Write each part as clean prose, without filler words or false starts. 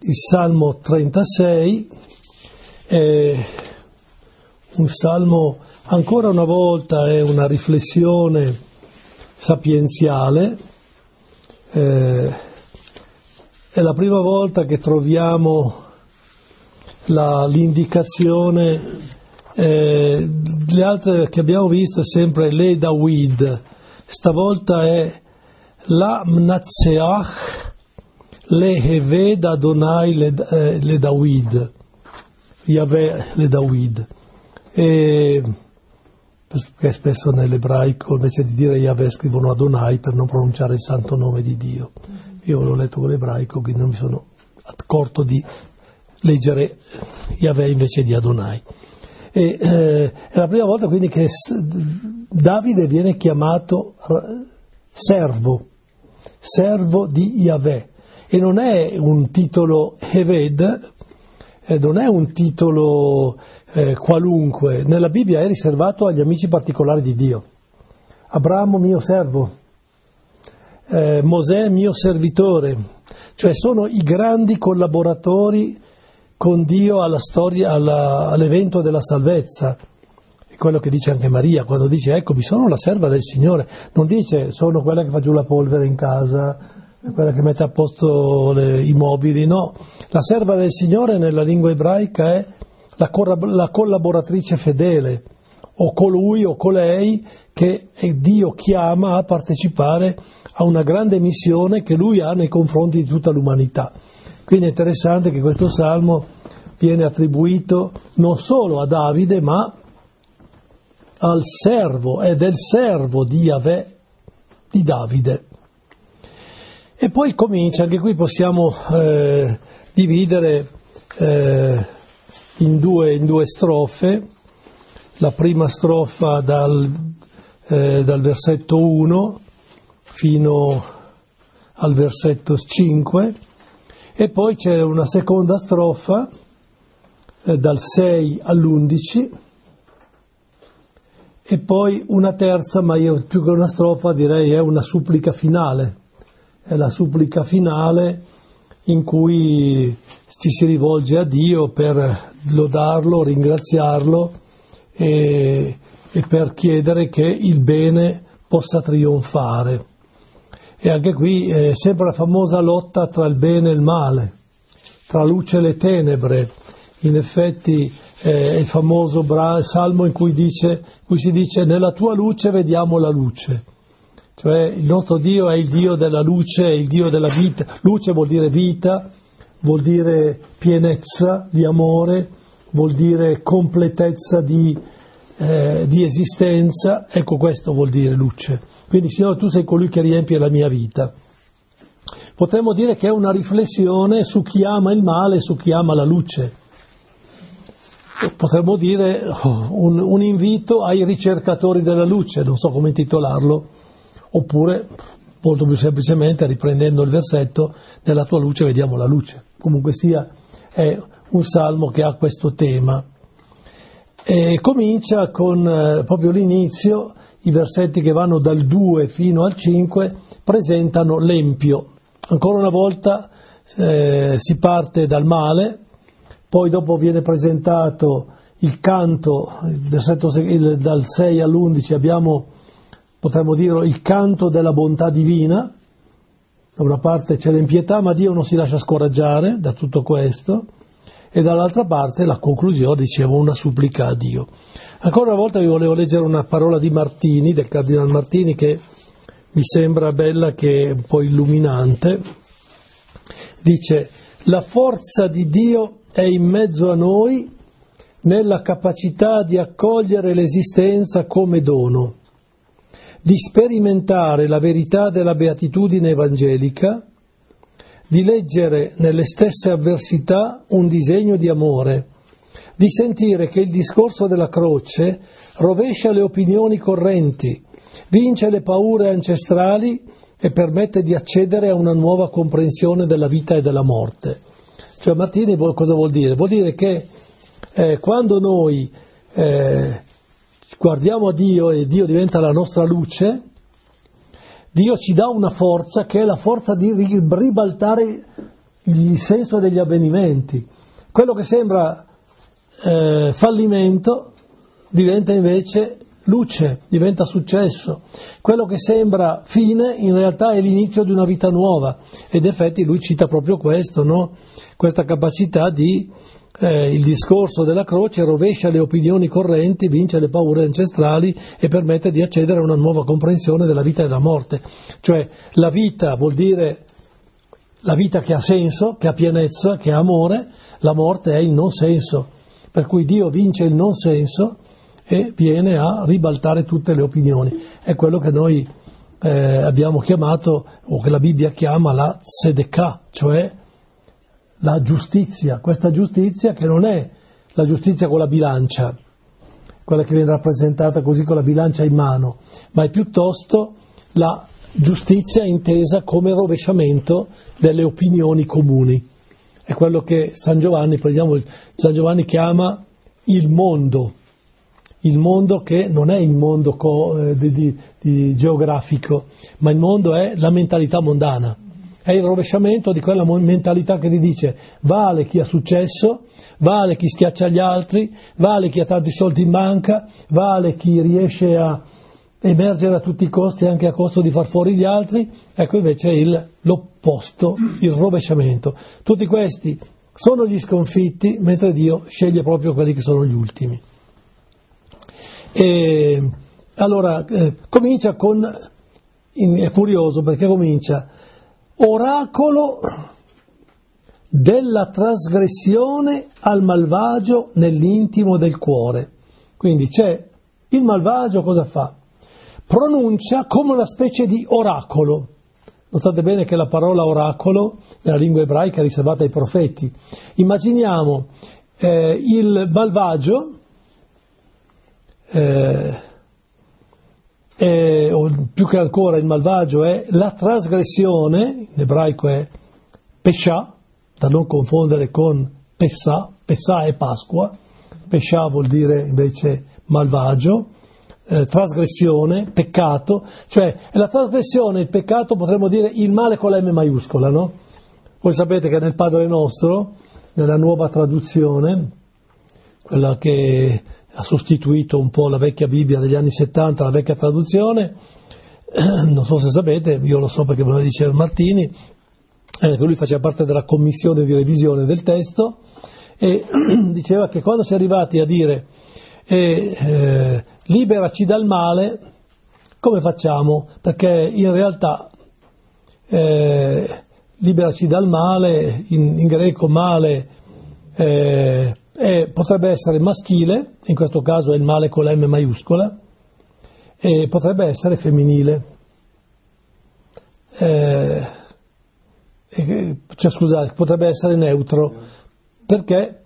il Salmo 36 è un salmo, ancora una volta è una riflessione sapienziale, è la prima volta che troviamo l'indicazione, le altre che abbiamo visto è sempre le David, stavolta è la Mnatseach le Heved Adonai le David, Yahweh le David, perché spesso nell'ebraico invece di dire Yahweh scrivono Adonai per non pronunciare il santo nome di Dio. Io l'ho letto con l'ebraico, quindi non mi sono accorto di leggere Yahweh invece di Adonai. È la prima volta quindi che Davide viene chiamato servo di Yahweh, e non è un titolo Heved, non è un titolo qualunque. Nella Bibbia è riservato agli amici particolari di Dio. Abramo mio servo, Mosè mio servitore, cioè sono i grandi collaboratori con Dio alla storia, all'evento della salvezza. È quello che dice anche Maria quando dice eccomi sono la serva del Signore, non dice sono quella che fa giù la polvere in casa, quella che mette a posto i mobili, no, la serva del Signore nella lingua ebraica è la collaboratrice fedele, o colui o colei che Dio chiama a partecipare a una grande missione che Lui ha nei confronti di tutta l'umanità. Quindi è interessante che questo salmo viene attribuito non solo a Davide, ma al servo, è del servo di Yahweh, di Davide. E poi comincia, anche qui possiamo dividere in due strofe. La prima strofa dal versetto 1 fino al versetto 5, e poi c'è una seconda strofa dal 6 all'11, e poi una terza, ma io più che una strofa direi è una supplica finale. È la supplica finale in cui ci si rivolge a Dio per lodarlo, ringraziarlo e per chiedere che il bene possa trionfare. E anche qui è sempre la famosa lotta tra il bene e il male, tra luce e le tenebre. In effetti è il famoso salmo in cui si dice nella tua luce vediamo la luce. Cioè il nostro Dio è il Dio della luce, è il Dio della vita. Luce vuol dire vita, vuol dire pienezza di amore, vuol dire completezza di esistenza. Ecco, questo vuol dire luce. Quindi Signore, tu sei colui che riempie la mia vita. Potremmo dire che è una riflessione su chi ama il male e su chi ama la luce. Potremmo dire un invito ai ricercatori della luce, non so come intitolarlo. Oppure, molto più semplicemente, riprendendo il versetto, nella tua luce vediamo la luce. Comunque sia, è un salmo che ha questo tema. E comincia con proprio l'inizio, i versetti che vanno dal 2 fino al 5 presentano l'empio. Ancora una volta si parte dal male, poi dopo viene presentato il canto, dal 6 all'11 abbiamo, potremmo dire, il canto della bontà divina. Da una parte c'è l'impietà, ma Dio non si lascia scoraggiare da tutto questo, e dall'altra parte la conclusione, dicevo, una supplica a Dio. Ancora una volta vi volevo leggere una parola di Martini, del Cardinal Martini, che mi sembra bella, che è un po' illuminante. Dice: la forza di Dio è in mezzo a noi nella capacità di accogliere l'esistenza come dono, di sperimentare la verità della beatitudine evangelica, di leggere nelle stesse avversità un disegno di amore, di sentire che il discorso della croce rovescia le opinioni correnti, vince le paure ancestrali e permette di accedere a una nuova comprensione della vita e della morte. Cioè Martini cosa vuol dire? Vuol dire che quando noi guardiamo a Dio e Dio diventa la nostra luce, Dio ci dà una forza che è la forza di ribaltare il senso degli avvenimenti. Quello che sembra fallimento diventa invece luce, diventa successo. Quello che sembra fine in realtà è l'inizio di una vita nuova, ed in effetti lui cita proprio questo, no? Questa capacità di il discorso della croce rovescia le opinioni correnti, vince le paure ancestrali e permette di accedere a una nuova comprensione della vita e della morte. Cioè la vita vuol dire la vita che ha senso, che ha pienezza, che ha amore, la morte è il non senso, per cui Dio vince il non senso e viene a ribaltare tutte le opinioni. È quello che noi abbiamo chiamato, o che la Bibbia chiama la tzedekah, cioè la giustizia. Questa giustizia che non è la giustizia con la bilancia, quella che viene rappresentata così con la bilancia in mano, ma è piuttosto la giustizia intesa come rovesciamento delle opinioni comuni. È quello che San Giovanni chiama il mondo che non è il mondo geografico, ma il mondo è la mentalità mondana, è il rovesciamento di quella mentalità che ti dice vale chi ha successo, vale chi schiaccia gli altri, vale chi ha tanti soldi in banca, vale chi riesce a emergere a tutti i costi, anche a costo di far fuori gli altri. Ecco invece l'opposto, il rovesciamento. Tutti questi sono gli sconfitti, mentre Dio sceglie proprio quelli che sono gli ultimi. E allora comincia con, è curioso perché comincia oracolo della trasgressione al malvagio nell'intimo del cuore. Quindi c'è il malvagio, cosa fa? Pronuncia come una specie di oracolo. Notate bene che la parola oracolo nella lingua ebraica è riservata ai profeti. Immaginiamo il malvagio, o più che ancora il malvagio è la trasgressione, in ebraico è pesha, da non confondere con Pessah. Pessah è Pasqua, pesha vuol dire invece malvagio, trasgressione, peccato, cioè la trasgressione, il peccato, potremmo dire il male con la M maiuscola, no? Voi sapete che nel Padre Nostro, nella nuova traduzione, quella che ha sostituito un po' la vecchia Bibbia degli anni 70, la vecchia traduzione, non so se sapete, io lo so perché me lo diceva Martini, che lui faceva parte della commissione di revisione del testo, e diceva che quando si è arrivati a dire liberaci dal male, come facciamo? Perché in realtà liberaci dal male, in greco male potrebbe essere maschile, in questo caso è il male con la M maiuscola, e potrebbe essere femminile. Cioè, scusate, potrebbe essere neutro, perché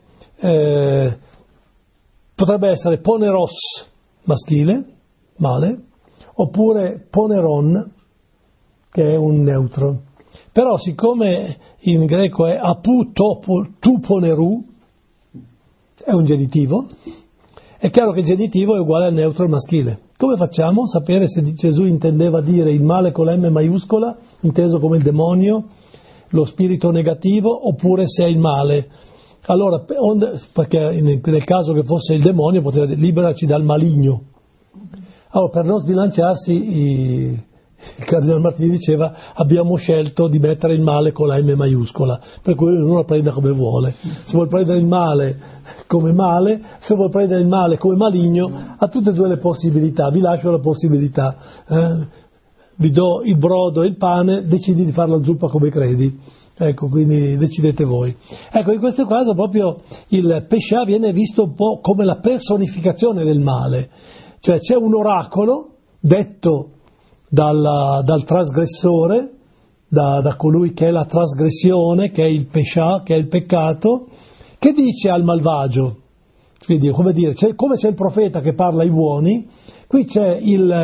potrebbe essere poneros maschile, male, oppure poneron, che è un neutro. Però siccome in greco è apu tu poneru, è un genitivo, è chiaro che il genitivo è uguale al neutro al maschile. Come facciamo a sapere se Gesù intendeva dire il male con la M maiuscola, inteso come il demonio, lo spirito negativo, oppure se è il male? Allora, perché nel caso che fosse il demonio poteva dire liberaci dal maligno. Allora, per non sbilanciarsi, il Cardinale Martini diceva abbiamo scelto di mettere il male con la M maiuscola, per cui ognuno la prenda come vuole. Se vuol prendere il male come male, se vuol prendere il male come maligno, ha tutte e due le possibilità, vi lascio la possibilità. Vi do il brodo e il pane, decidi di fare la zuppa come credi. Ecco, quindi decidete voi. Ecco, in questo caso proprio il Pescià viene visto un po' come la personificazione del male. Cioè c'è un oracolo detto dal trasgressore, da colui che è la trasgressione, che è il Pescià, che è il peccato, che dice al malvagio. Quindi, come dire, come c'è il profeta che parla ai buoni, qui c'è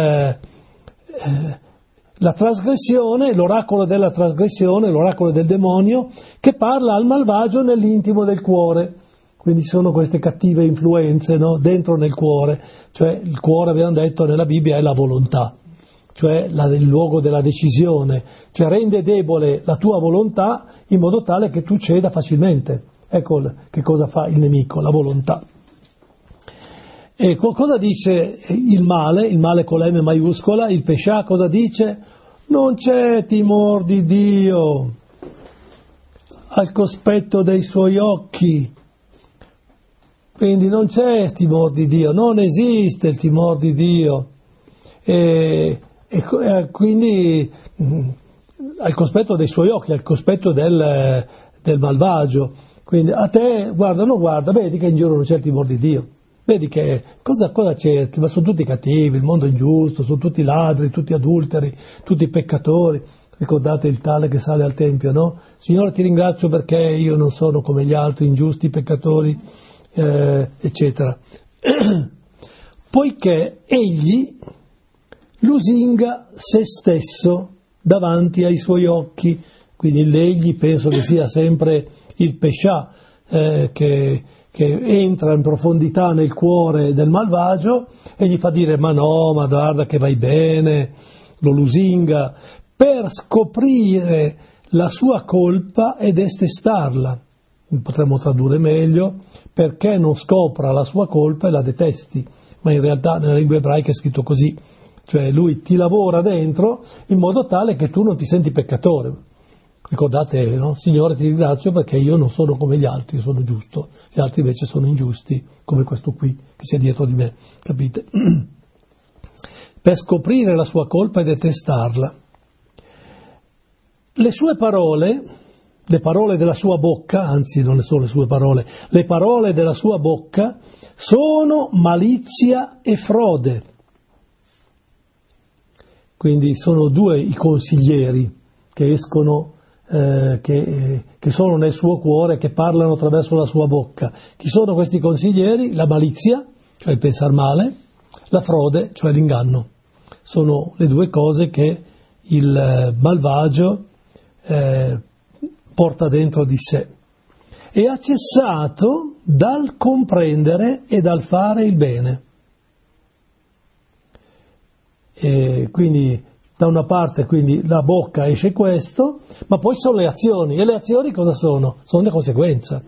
la trasgressione, l'oracolo della trasgressione, l'oracolo del demonio, che parla al malvagio nell'intimo del cuore. Quindi sono queste cattive influenze, no? Dentro nel cuore, cioè il cuore, abbiamo detto nella Bibbia, è la volontà. cioè il luogo della decisione, cioè rende debole la tua volontà in modo tale che tu ceda facilmente. Ecco che cosa fa il nemico, la volontà. E cosa dice il male con la M maiuscola, il pescià, cosa dice? Non c'è timor di Dio al cospetto dei suoi occhi. Quindi non c'è il timor di Dio, non esiste il timor di Dio. E quindi al cospetto dei suoi occhi, al cospetto del malvagio. Quindi a te, guarda, vedi che in giro non c'è il timor di Dio. Vedi che cosa cerchi? Ma sono tutti cattivi, il mondo è ingiusto, sono tutti ladri, tutti adulteri, tutti peccatori. Ricordate il tale che sale al Tempio, no? Signore, ti ringrazio perché io non sono come gli altri, ingiusti, peccatori, eccetera. Poiché egli lusinga se stesso davanti ai suoi occhi, quindi l'egli penso che sia sempre il pescià che entra in profondità nel cuore del malvagio e gli fa dire ma no, ma guarda che vai bene, lo lusinga, per scoprire la sua colpa ed estestarla. Potremmo tradurre meglio, perché non scopra la sua colpa e la detesti, ma in realtà nella lingua ebraica è scritto così, cioè lui ti lavora dentro in modo tale che tu non ti senti peccatore. Ricordate, no? Signore, ti ringrazio perché io non sono come gli altri, sono giusto, gli altri invece sono ingiusti, come questo qui che c'è dietro di me, capite? Per scoprire la sua colpa e detestarla. Le sue parole, le parole della sua bocca, anzi non sono le sue parole, le parole della sua bocca sono malizia e frode. Quindi sono due i consiglieri che escono, che sono nel suo cuore, che parlano attraverso la sua bocca. Chi sono questi consiglieri? La malizia, cioè il pensar male, la frode, cioè l'inganno. Sono le due cose che il malvagio porta dentro di sé. E ha cessato dal comprendere e dal fare il bene. E quindi da una parte quindi la bocca esce questo, ma poi sono le azioni. E le azioni cosa sono? Sono le conseguenze.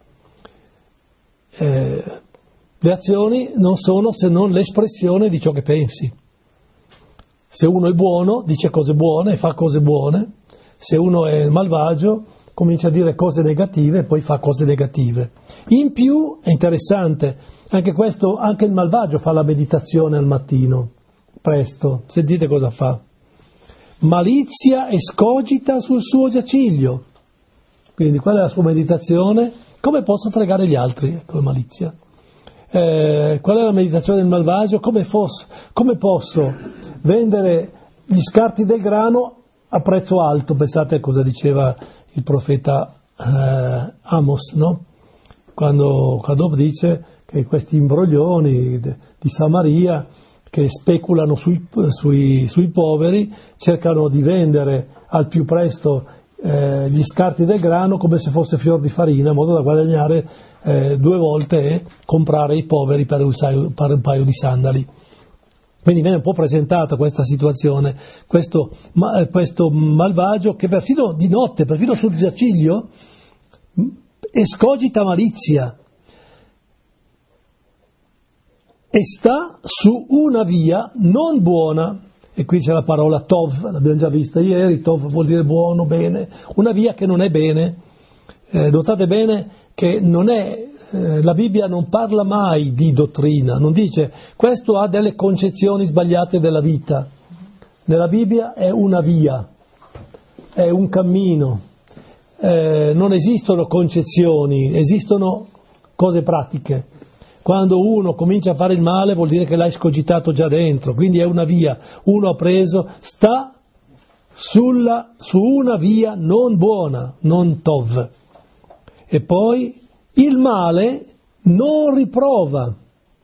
Le azioni non sono se non l'espressione di ciò che pensi. Se uno è buono, dice cose buone e fa cose buone. Se uno è malvagio, comincia a dire cose negative e poi fa cose negative. In più, è interessante, anche questo, anche il malvagio fa la meditazione al mattino, presto. Sentite cosa fa. Malizia escogita sul suo giaciglio. Quindi qual è la sua meditazione? Come posso fregare gli altri? Ecco la malizia. Qual è la meditazione del malvagio? Come posso vendere gli scarti del grano a prezzo alto? Pensate a cosa diceva il profeta Amos, no? Quando dice che questi imbroglioni di Samaria che speculano sui poveri cercano di vendere al più presto gli scarti del grano come se fosse fior di farina, in modo da guadagnare 2 volte e comprare i poveri per un paio di sandali. Quindi viene un po' presentata questa situazione, questo malvagio che perfino di notte, perfino sul giaciglio, escogita malizia e sta su una via non buona. E qui c'è la parola tov, l'abbiamo già vista ieri, tov vuol dire buono, bene, una via che non è bene. Notate bene che non è... la Bibbia non parla mai di dottrina, non dice questo ha delle concezioni sbagliate della vita. Nella Bibbia è una via, è un cammino, non esistono concezioni, esistono cose pratiche. Quando uno comincia a fare il male vuol dire che l'ha escogitato già dentro, quindi è una via, uno ha preso, sta su una via non buona, non tov. E poi il male non riprova,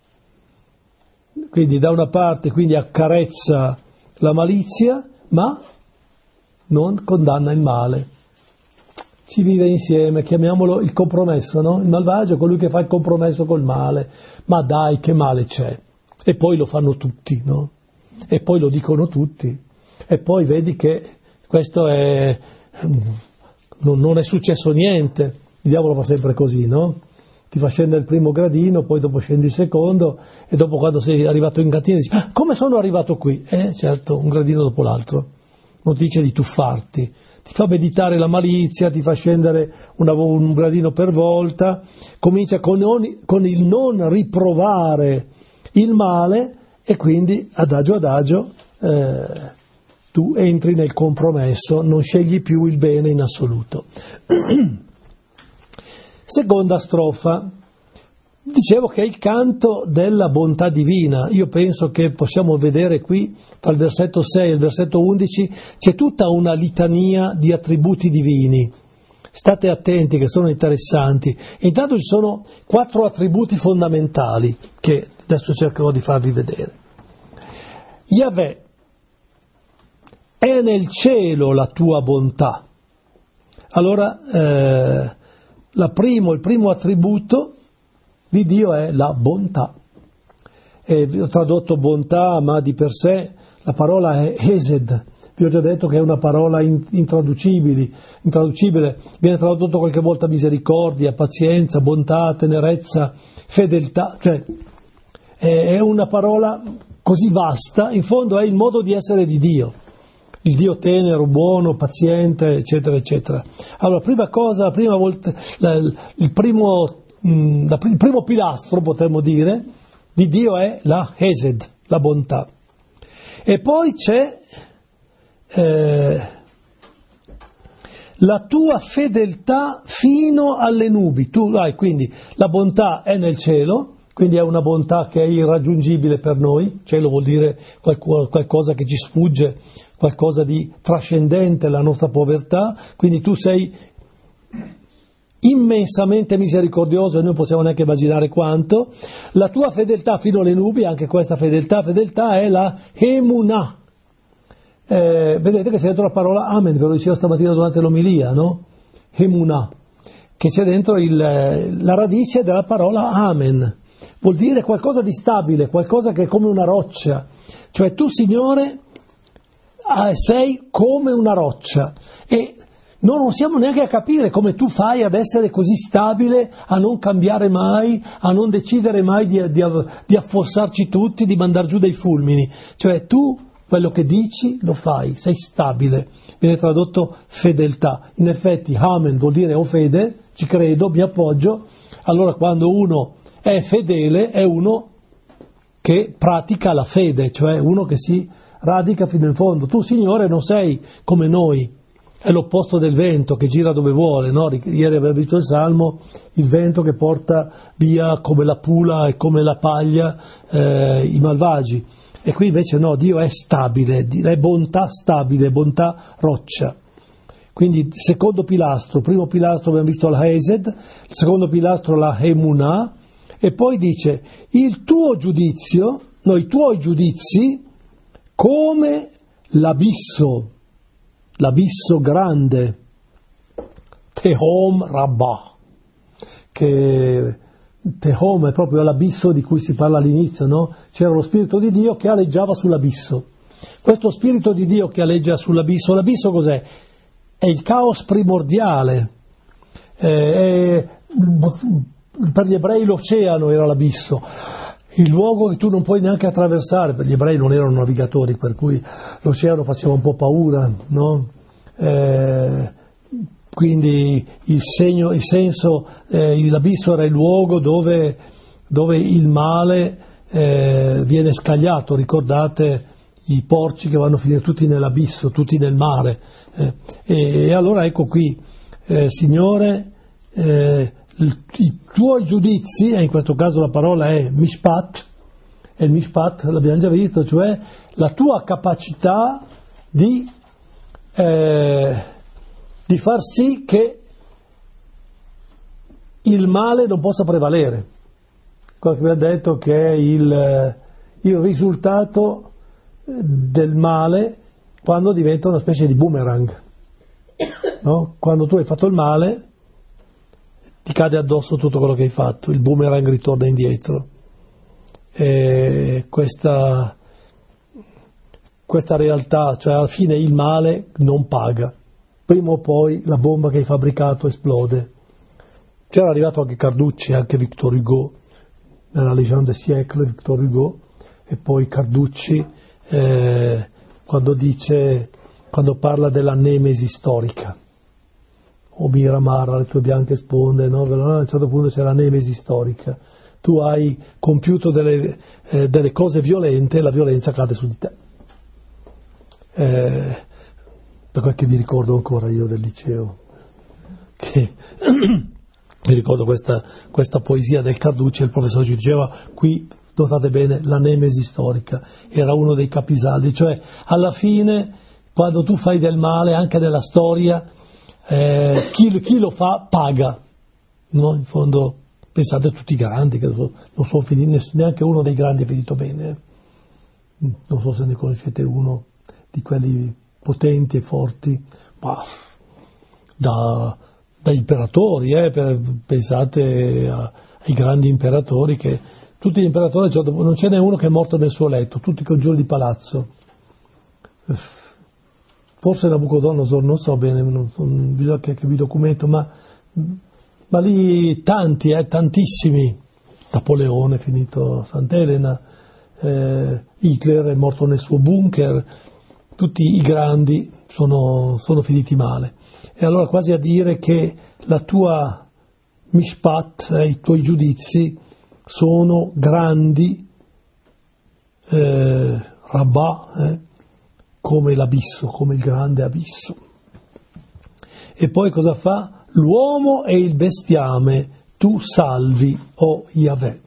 quindi da una parte quindi accarezza la malizia, ma non condanna il male. Ci vive insieme, chiamiamolo il compromesso, no? Il malvagio è colui che fa il compromesso col male, ma dai che male c'è, e poi lo fanno tutti, no? e poi lo dicono tutti, e poi vedi che questo non è successo niente. Il diavolo fa sempre così, no? Ti fa scendere il primo gradino, poi dopo scendi il secondo, e dopo, quando sei arrivato in cantina, dici: come sono arrivato qui? Certo, un gradino dopo l'altro. Non ti dice di tuffarti, ti fa meditare la malizia, ti fa scendere un gradino per volta, comincia con il non riprovare il male, e quindi adagio adagio tu entri nel compromesso, non scegli più il bene in assoluto. Seconda strofa. Dicevo che è il canto della bontà divina. Io penso che possiamo vedere qui, tra il versetto 6 e il versetto 11, c'è tutta una litania di attributi divini. State attenti, che sono interessanti. Intanto ci sono 4 attributi fondamentali che adesso cercherò di farvi vedere. Yahweh, è nel cielo la tua bontà. Allora, il primo attributo di Dio è la bontà. Ho tradotto bontà, ma di per sé la parola è Hesed. Vi ho già detto che è una parola intraducibile, viene tradotto qualche volta misericordia, pazienza, bontà, tenerezza, fedeltà, cioè è una parola così vasta, in fondo è il modo di essere di Dio. Il Dio tenero, buono, paziente, eccetera, eccetera. Allora, il primo pilastro, potremmo dire, di Dio è la Hesed, la bontà. E poi c'è la tua fedeltà fino alle nubi. Quindi la bontà è nel cielo, quindi è una bontà che è irraggiungibile per noi. Cielo vuol dire qualcosa che ci sfugge, qualcosa di trascendente alla nostra povertà, quindi tu sei immensamente misericordioso e noi possiamo neanche immaginare quanto. La tua fedeltà fino alle nubi, anche questa fedeltà è la Emunah. Vedete che c'è dentro la parola Amen, ve lo dicevo stamattina durante l'omilia, no? Emunah, che c'è dentro la radice della parola Amen. Vuol dire qualcosa di stabile, qualcosa che è come una roccia. Cioè tu, Signore, sei come una roccia, e noi non siamo neanche a capire come tu fai ad essere così stabile, a non cambiare mai, a non decidere mai di affossarci tutti, di mandar giù dei fulmini. Cioè tu quello che dici lo fai, sei stabile. Viene tradotto fedeltà. In effetti Amen vuol dire fede, ci credo, mi appoggio. Allora quando uno è fedele è uno che pratica la fede, cioè uno che si radica fino in fondo. Tu, Signore, non sei come noi, è l'opposto del vento che gira dove vuole, no? Ieri abbiamo visto il Salmo, il vento che porta via come la pula e come la paglia i malvagi. E qui invece no, Dio è stabile, è bontà stabile, bontà roccia. Quindi secondo pilastro, primo pilastro abbiamo visto la Hesed, il secondo pilastro la Emunah, e poi dice i tuoi giudizi come l'abisso grande, Tehom Rabbah, che Tehom è proprio l'abisso di cui si parla all'inizio, no? C'era lo Spirito di Dio che aleggiava sull'abisso. Questo Spirito di Dio che aleggia sull'abisso, l'abisso cos'è? È il caos primordiale. Per gli ebrei l'oceano era l'abisso, il luogo che tu non puoi neanche attraversare. Per gli ebrei non erano navigatori, per cui l'oceano faceva un po' paura, no? Quindi l'abisso era il luogo dove il male viene scagliato. Ricordate i porci che vanno a finire tutti nell'abisso, tutti nel mare. E allora ecco qui, Signore, i tuoi giudizi, e in questo caso la parola è mishpat, e il mishpat l'abbiamo già visto, cioè la tua capacità di far sì che il male non possa prevalere. Quello che vi ha detto che è il risultato del male quando diventa una specie di boomerang, no? Quando tu hai fatto il male ti cade addosso tutto quello che hai fatto, il boomerang ritorna indietro. Questa questa realtà, cioè alla fine il male non paga. Prima o poi la bomba che hai fabbricato esplode. C'era arrivato anche Carducci, anche Victor Hugo, nella Légende des siècles, Victor Hugo, e poi Carducci quando parla della nemesi storica. O Miramar, le tue bianche sponde, no? A un certo punto c'è la nemesi storica. Tu hai compiuto delle cose violente e la violenza cade su di te. Per quel che mi ricordo ancora io del liceo, che mi ricordo questa poesia del Carducci, il professore ci diceva, qui notate bene, la nemesi storica, era uno dei capisaldi, cioè alla fine quando tu fai del male anche nella storia, chi lo fa paga, no? In fondo pensate a tutti i grandi, che non sono finiti, neanche uno dei grandi è finito bene, non so se ne conoscete uno di quelli potenti e forti, ma da imperatori, pensate ai grandi imperatori, che tutti gli imperatori, non ce n'è uno che è morto nel suo letto, tutti congiuri di palazzo. Forse Nabucodonosor, non so bene, bisogna che vi documento, ma lì tanti, tantissimi. Napoleone è finito a Sant'Elena, Hitler è morto nel suo bunker, tutti i grandi sono finiti male. E allora quasi a dire che la tua mishpat, i tuoi giudizi, sono grandi, rabbà, come l'abisso, come il grande abisso. E poi cosa fa? L'uomo e il bestiame tu salvi, o Yahweh.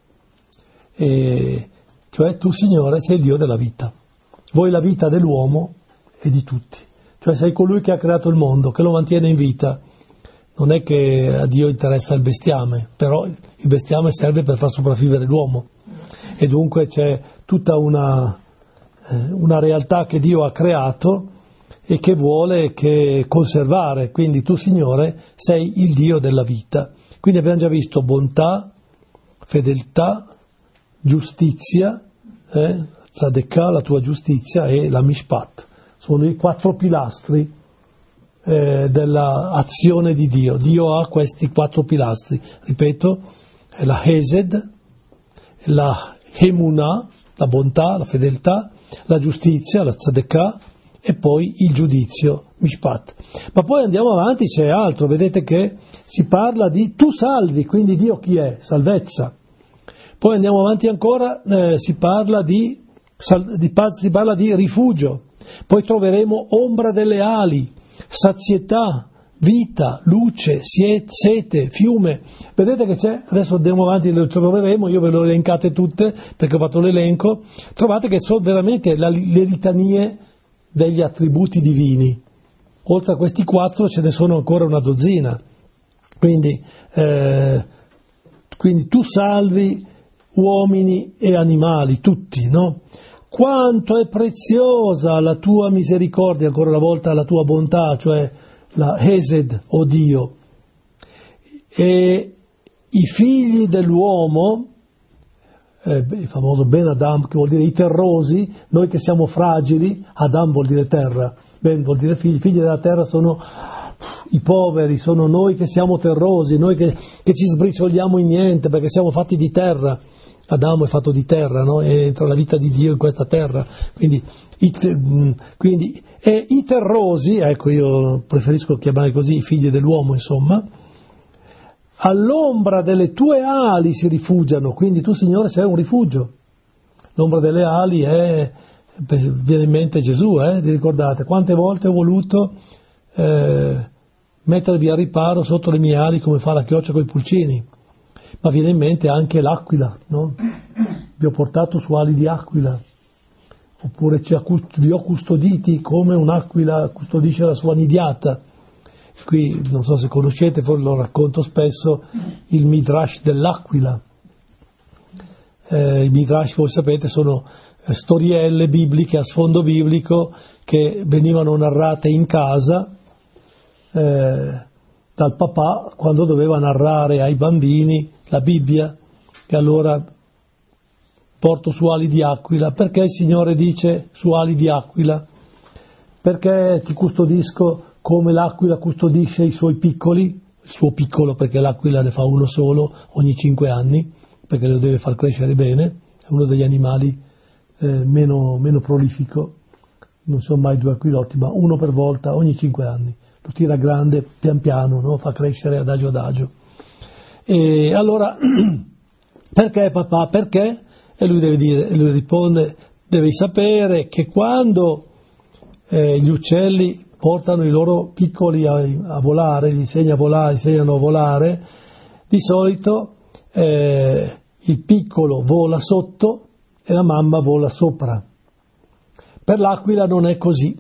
Cioè tu, Signore, sei il Dio della vita. Vuoi la vita dell'uomo e di tutti. Cioè sei colui che ha creato il mondo, che lo mantiene in vita. Non è che a Dio interessa il bestiame, però il bestiame serve per far sopravvivere l'uomo. E dunque c'è tutta una realtà che Dio ha creato e che vuole conservare. Quindi tu, Signore, sei il Dio della vita. Quindi abbiamo già visto bontà, fedeltà, giustizia, tzedekah, la tua giustizia, e la mishpat. Sono i 4 pilastri dell'azione di Dio. Dio ha questi 4 pilastri, ripeto, la Hesed, la Emunah, la bontà, la fedeltà, la giustizia, la tzedekah, e poi il giudizio, mishpat. Ma poi andiamo avanti, c'è altro, vedete che si parla di tu salvi, quindi Dio chi è? Salvezza. Poi andiamo avanti ancora, si parla di rifugio, poi troveremo ombra delle ali, sazietà, vita, luce, sete, fiume. Vedete che c'è, adesso andiamo avanti, lo troveremo, io ve le ho elencate tutte perché ho fatto l'elenco. Trovate che sono veramente le litanie degli attributi divini. Oltre a questi 4 ce ne sono ancora una dozzina. Quindi tu salvi uomini e animali, tutti, no? Quanto è preziosa la tua misericordia, ancora una volta la tua bontà, cioè la Hesed, o Dio. E i figli dell'uomo, il famoso Ben Adam, che vuol dire i terrosi, noi che siamo fragili, Adam vuol dire terra, Ben vuol dire figli della terra sono i poveri, sono noi che siamo terrosi, noi che ci sbricioliamo in niente perché siamo fatti di terra. Adamo è fatto di terra, no? E entra la vita di Dio in questa terra, quindi i terrosi, ecco, io preferisco chiamare così i figli dell'uomo, insomma, all'ombra delle tue ali si rifugiano, quindi tu, Signore, sei un rifugio. L'ombra delle ali viene in mente Gesù, vi ricordate? Quante volte ho voluto mettervi a riparo sotto le mie ali come fa la chioccia coi pulcini. Ma viene in mente anche l'aquila, no? Vi ho portato su ali di aquila, oppure vi ho custoditi come un'aquila custodisce la sua nidiata. Qui non so se conoscete, forse lo racconto spesso, il Midrash dell'aquila. I Midrash, voi sapete, sono storielle bibliche a sfondo biblico che venivano narrate in casa dal papà quando doveva narrare ai bambini la Bibbia, e allora porto su ali di aquila. Perché il Signore dice su ali di aquila? Perché ti custodisco come l'aquila custodisce i suoi piccoli, il suo piccolo, perché l'aquila ne fa uno solo ogni 5 anni, perché lo deve far crescere bene, è uno degli animali meno prolifico, non sono mai 2 aquilotti, ma uno per volta ogni 5 anni, lo tira grande pian piano, no? Fa crescere adagio adagio. E allora, perché papà? Perché? E lui deve dire, e lui risponde, devi sapere che quando gli uccelli portano i loro piccoli a volare, gli insegnano a volare, di solito il piccolo vola sotto e la mamma vola sopra. Per l'aquila non è così.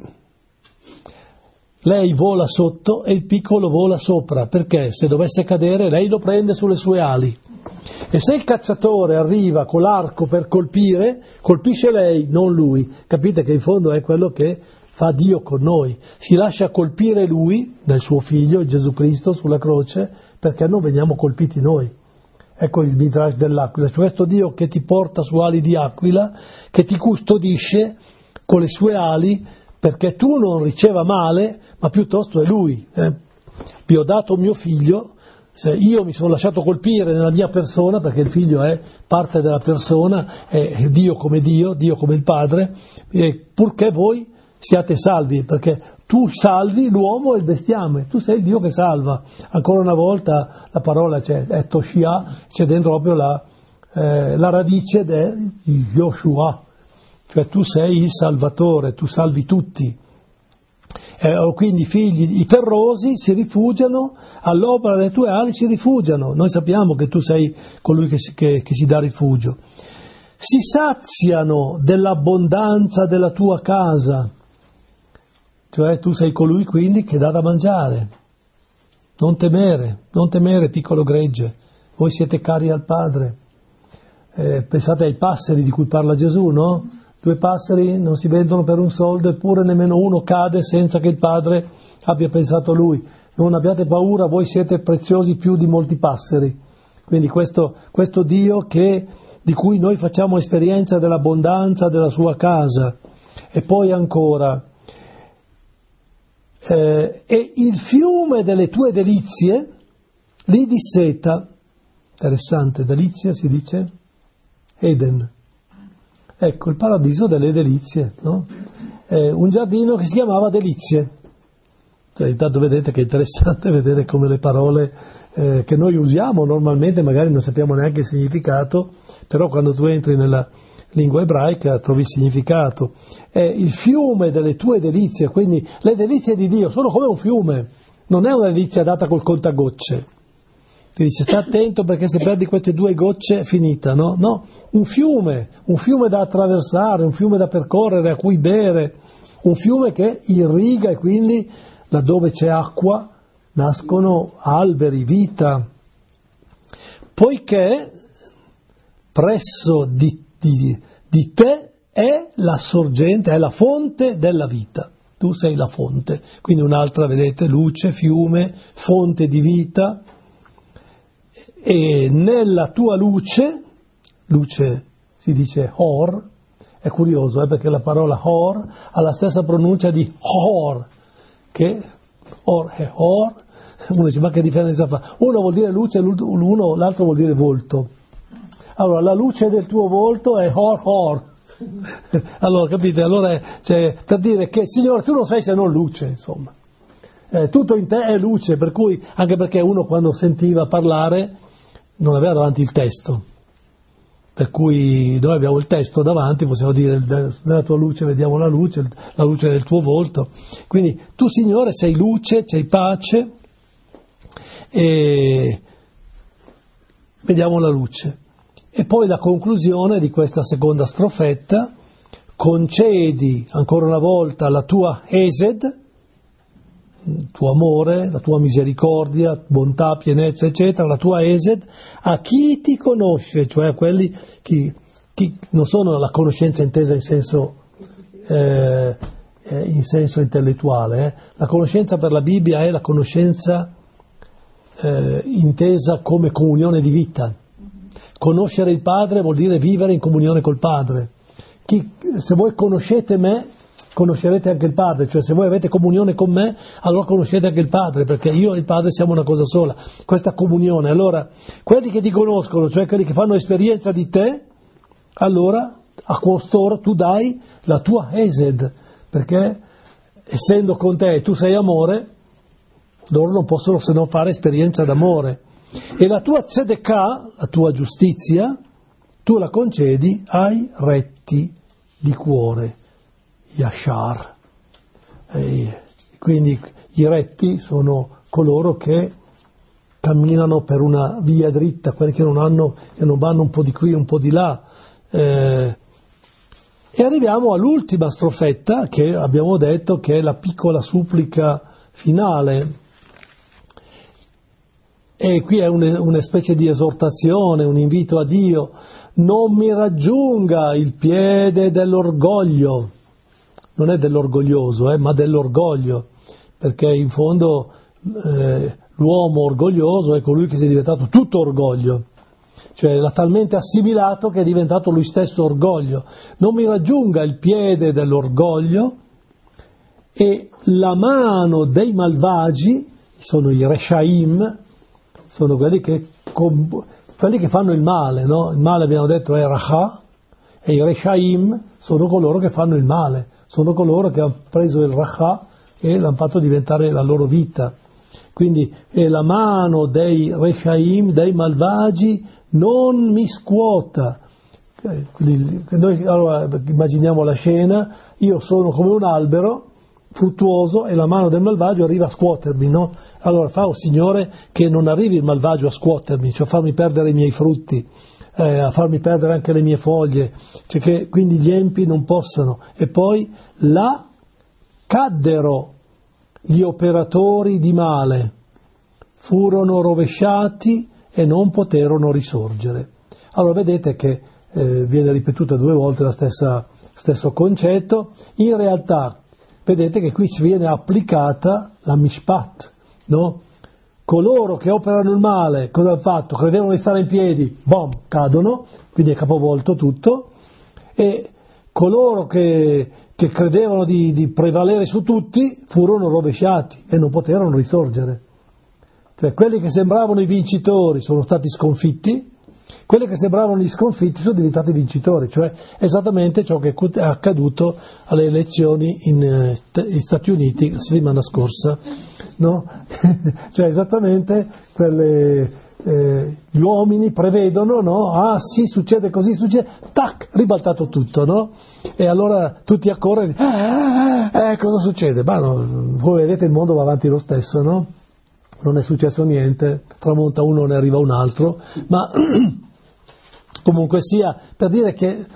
Lei vola sotto e il piccolo vola sopra, perché se dovesse cadere lei lo prende sulle sue ali. E se il cacciatore arriva con l'arco per colpire, colpisce lei, non lui. Capite che in fondo è quello che fa Dio con noi. Si lascia colpire lui, dal suo figlio, Gesù Cristo, sulla croce, perché non veniamo colpiti noi. Ecco il midrash dell'aquila, cioè questo Dio che ti porta su ali di aquila, che ti custodisce con le sue ali, perché tu non riceva male, ma piuttosto è lui. Vi ho dato mio figlio, se io mi sono lasciato colpire nella mia persona, perché il figlio è parte della persona, è Dio come il Padre, purché voi siate salvi, perché tu salvi l'uomo e il bestiame, tu sei il Dio che salva. Ancora una volta la parola è Toshia, c'è dentro proprio la radice di Yoshua, cioè tu sei il Salvatore, tu salvi tutti. Quindi i figli, i terrosi si rifugiano, all'opera delle tue ali si rifugiano. Noi sappiamo che tu sei colui che si dà rifugio. Si saziano dell'abbondanza della tua casa, cioè tu sei colui quindi che dà da mangiare. Non temere piccolo gregge, voi siete cari al Padre. Pensate ai passeri di cui parla Gesù, no? 2 passeri non si vendono per un soldo, eppure nemmeno uno cade senza che il Padre abbia pensato a lui. Non abbiate paura, voi siete preziosi più di molti passeri. Quindi questo Dio di cui noi facciamo esperienza dell'abbondanza della sua casa. E poi ancora, e il fiume delle tue delizie li disseta. Interessante, delizia si dice Eden. Ecco, il paradiso delle delizie, no? Un giardino che si chiamava Delizie. Cioè, intanto vedete che è interessante vedere come le parole che noi usiamo normalmente, magari non sappiamo neanche il significato, però quando tu entri nella lingua ebraica trovi il significato. È il fiume delle tue delizie, quindi le delizie di Dio sono come un fiume, non è una delizia data col contagocce. Ti dice sta attento perché se perdi queste 2 gocce è finita, no? No, un fiume da attraversare, un fiume da percorrere, a cui bere, un fiume che irriga e quindi laddove c'è acqua nascono alberi, vita. Poiché presso di te è la sorgente, è la fonte della vita. Tu sei la fonte. Quindi un'altra, vedete, luce, fiume, fonte di vita. E nella tua luce si dice Hor, è curioso perché la parola Hor ha la stessa pronuncia di Hor, che Or è Hor, uno dice ma che differenza fa? Uno vuol dire luce, l'altro vuol dire volto. Allora la luce del tuo volto è Hor. Allora capite? Allora per dire che Signore tu non sei se non luce, insomma. Tutto in te è luce, per cui anche perché uno quando sentiva parlare non aveva davanti il testo, per cui noi abbiamo il testo davanti, possiamo dire nella tua luce vediamo la luce del tuo volto. Quindi tu Signore sei luce, sei pace e vediamo la luce. E poi la conclusione di questa seconda strofetta: concedi ancora una volta la tua Hesed, il tuo amore, la tua misericordia, bontà, pienezza, eccetera, la tua Hesed, a chi ti conosce, cioè a quelli che non sono la conoscenza intesa in senso intellettuale. La conoscenza per la Bibbia è la conoscenza intesa come comunione di vita Conoscere il Padre vuol dire vivere in comunione col Padre. Se voi conoscete me, conoscerete anche il Padre, cioè se voi avete comunione con me, allora conoscete anche il Padre, perché io e il Padre siamo una cosa sola, questa comunione. Allora, quelli che ti conoscono, cioè quelli che fanno esperienza di te, allora a costoro tu dai la tua Hesed, perché essendo con te tu sei amore, loro non possono se non fare esperienza d'amore. E la tua tzedekah, la tua giustizia, tu la concedi ai retti di cuore, Yashar. Quindi i retti sono coloro che camminano per una via dritta, quelli che non vanno un po' di qui, un po' di là. E arriviamo all'ultima strofetta che abbiamo detto che è la piccola supplica finale. E qui è una specie di esortazione, un invito a Dio: non mi raggiunga il piede dell'orgoglio, non è dell'orgoglioso, ma dell'orgoglio, perché in fondo l'uomo orgoglioso è colui che è diventato tutto orgoglio, cioè l'ha talmente assimilato che è diventato lui stesso orgoglio. Non mi raggiunga il piede dell'orgoglio, e la mano dei malvagi, sono i Reshaim, sono quelli che fanno il male, no? Il male, abbiamo detto, è Racha, e i Reshaim sono coloro che fanno il male, sono coloro che hanno preso il Racha e l'hanno fatto diventare la loro vita. Quindi è la mano dei Reshaim, dei malvagi, non mi scuota. Noi allora immaginiamo la scena: io sono come un albero fruttuoso e la mano del malvagio arriva a scuotermi, no? Allora fa, Signore, che non arrivi il malvagio a scuotermi, cioè a farmi perdere i miei frutti, a farmi perdere anche le mie foglie, cioè che quindi gli empi non possano. E poi là caddero gli operatori di male, furono rovesciati e non poterono risorgere. Allora vedete che viene ripetuta 2 volte lo stesso concetto. In realtà vedete che qui ci viene applicata la mishpat, no? Coloro che operano il male, cosa hanno fatto? Credevano di stare in piedi, bom, cadono, quindi è capovolto tutto, e coloro che credevano di prevalere su tutti furono rovesciati e non poterono risorgere. Cioè quelli che sembravano i vincitori sono stati sconfitti, quelli che sembravano gli sconfitti sono diventati vincitori, cioè esattamente ciò che è accaduto alle elezioni in Stati Uniti la settimana scorsa, no? Cioè esattamente gli uomini prevedono, no? Ah sì, succede così, succede, tac, ribaltato tutto, no? E allora tutti a correre, cosa succede? Ma no, voi vedete il mondo va avanti lo stesso, no? Non è successo niente, tramonta uno, ne arriva un altro, ma comunque sia, per dire che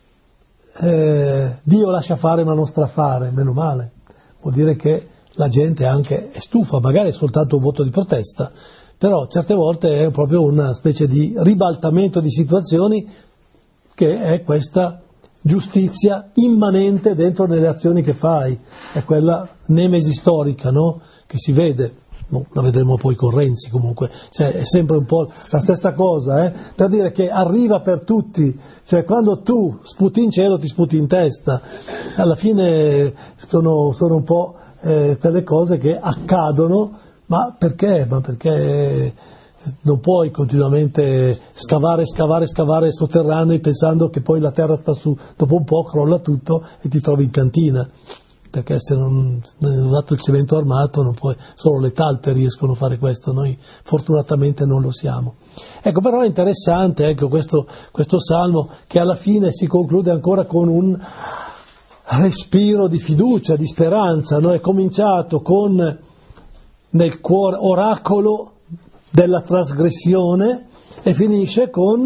Dio lascia fare ma non strafare, meno male, vuol dire che la gente anche è stufa, magari è soltanto un voto di protesta, però certe volte è proprio una specie di ribaltamento di situazioni, che è questa giustizia immanente dentro nelle azioni che fai, è quella nemesi storica, no? Che si vede. No, la vedremo poi con Renzi comunque, cioè, è sempre un po' la stessa cosa, per dire che arriva per tutti, cioè quando tu sputi in cielo ti sputi in testa, alla fine sono un po' quelle cose che accadono, ma perché? Ma perché non puoi continuamente scavare sotterranei pensando che poi la terra sta su, dopo un po' crolla tutto e ti trovi in cantina. Perché se non è usato il cemento armato non puoi, solo le talpe riescono a fare questo, noi fortunatamente non lo siamo. Ecco, però è interessante, ecco, questo salmo che alla fine si conclude ancora con un respiro di fiducia, di speranza, no? È cominciato con nel cuore oracolo della trasgressione e finisce con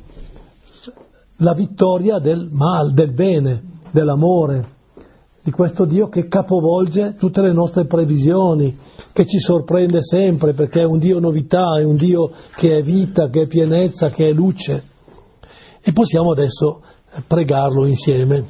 la vittoria del mal, del bene, dell'amore, di questo Dio che capovolge tutte le nostre previsioni, che ci sorprende sempre perché è un Dio novità, è un Dio che è vita, che è pienezza, che è luce. E possiamo adesso pregarlo insieme.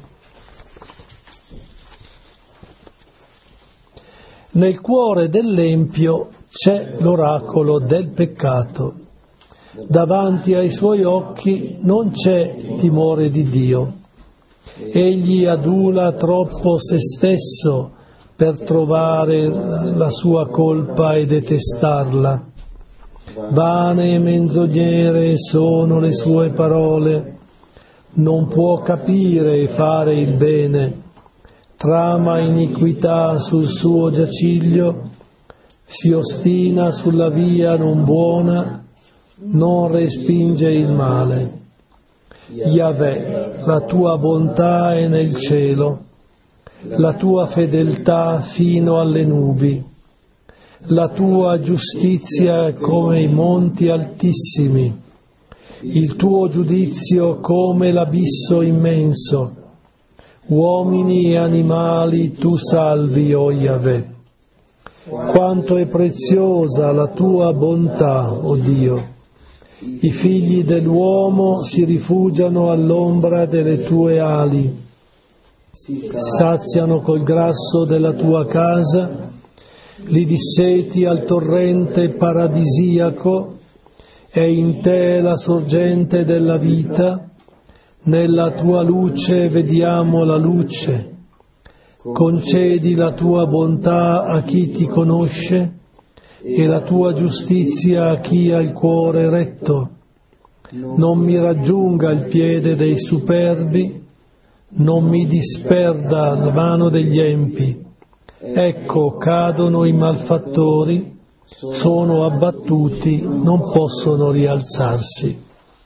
Nel cuore dell'empio c'è l'oracolo del peccato, davanti ai suoi occhi non c'è timore di Dio. Egli adula troppo se stesso per trovare la sua colpa e detestarla. Vane e menzognere sono le sue parole, non può capire e fare il bene, trama iniquità sul suo giaciglio, si ostina sulla via non buona, non respinge il male. Yahweh, la tua bontà è nel cielo, la tua fedeltà fino alle nubi, la tua giustizia è come i monti altissimi, il tuo giudizio come l'abisso immenso. Uomini e animali tu salvi, o Yahweh. Quanto è preziosa la tua bontà, o Dio. I figli dell'uomo si rifugiano all'ombra delle tue ali, saziano col grasso della tua casa, li disseti al torrente paradisiaco, è in te la sorgente della vita, nella tua luce vediamo la luce. Concedi la tua bontà a chi ti conosce e la tua giustizia a chi ha il cuore retto. Non mi raggiunga il piede dei superbi, non mi disperda la mano degli empi. Ecco, cadono i malfattori, sono abbattuti, non possono rialzarsi.